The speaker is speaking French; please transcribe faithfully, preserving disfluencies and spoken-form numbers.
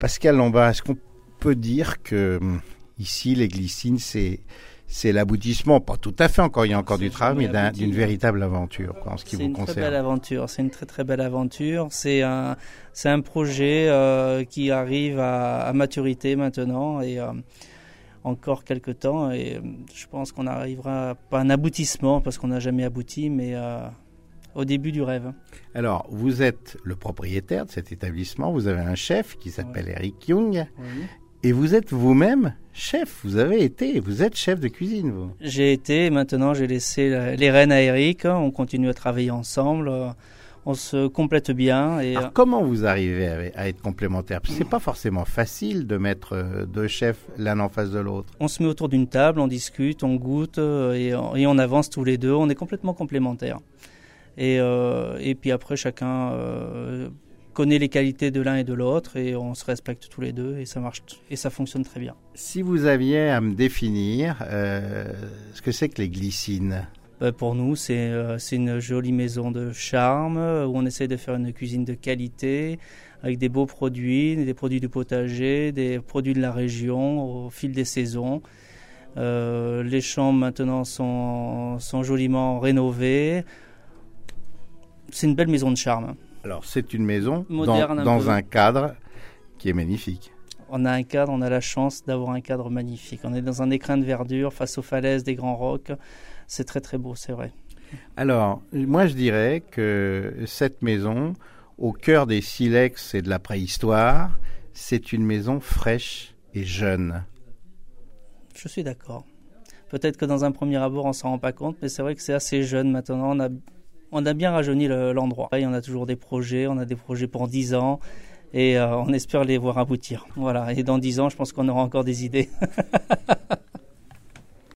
Pascal Lambin, est-ce qu'on peut dire que ici, les glycines, c'est, c'est l'aboutissement, pas tout à fait encore, il y a encore c'est du travail, mais d'un, d'une véritable aventure, quoi, en ce qui c'est vous une concerne. Très belle aventure, c'est une très très belle aventure. C'est un, c'est un projet euh, qui arrive à, à maturité maintenant et euh, encore quelques temps. Et euh, je pense qu'on arrivera, pas à un aboutissement, parce qu'on n'a jamais abouti, mais euh, au début du rêve. Alors, vous êtes le propriétaire de cet établissement, vous avez un chef qui s'appelle ouais. Eric Jung, oui. Et vous êtes vous-même chef, vous avez été, vous êtes chef de cuisine, vous. J'ai été, maintenant j'ai laissé les rênes à Eric, on continue à travailler ensemble, on se complète bien. Et alors, comment vous arrivez à, à être complémentaires? Parce que c'est pas forcément facile de mettre deux chefs l'un en face de l'autre. On se met autour d'une table, on discute, on goûte et on, et on avance tous les deux, on est complètement complémentaires. Et, euh, et puis après, chacun euh, connaît les qualités de l'un et de l'autre et on se respecte tous les deux et ça marche et ça fonctionne très bien. Si vous aviez à me définir euh, ce que c'est que les glycines? Ben pour nous, c'est, euh, c'est une jolie maison de charme où on essaie de faire une cuisine de qualité avec des beaux produits, des produits du potager, des produits de la région au fil des saisons. Euh, les chambres maintenant sont, sont joliment rénovées. C'est une belle maison de charme. Alors, c'est une maison moderne, dans, un, dans un cadre qui est magnifique. On a un cadre, on a la chance d'avoir un cadre magnifique. On est dans un écrin de verdure face aux falaises des grands rocs. C'est très très beau, c'est vrai. Alors, moi je dirais que cette maison, au cœur des silex et de la préhistoire, c'est une maison fraîche et jeune. Je suis d'accord. Peut-être que dans un premier abord, on ne s'en rend pas compte, mais c'est vrai que c'est assez jeune maintenant. On a On a bien rajeuni le, l'endroit. Et on a toujours des projets, on a des projets pour dix ans et euh, on espère les voir aboutir. Voilà. Et dans dix ans, je pense qu'on aura encore des idées.